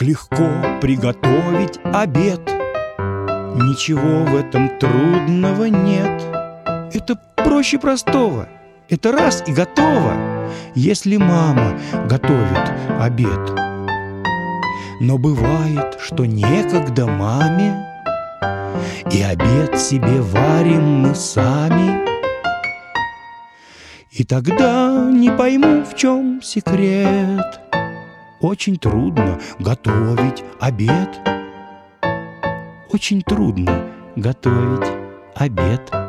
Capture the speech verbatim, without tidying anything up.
легко приготовить обед. Ничего в этом трудного нет. Это проще простого. Это раз и готово, если мама готовит обед. Но бывает, что некогда маме, и обед себе варим мы сами. И тогда не пойму, в чем секрет. Очень трудно готовить обед. Очень трудно готовить обед.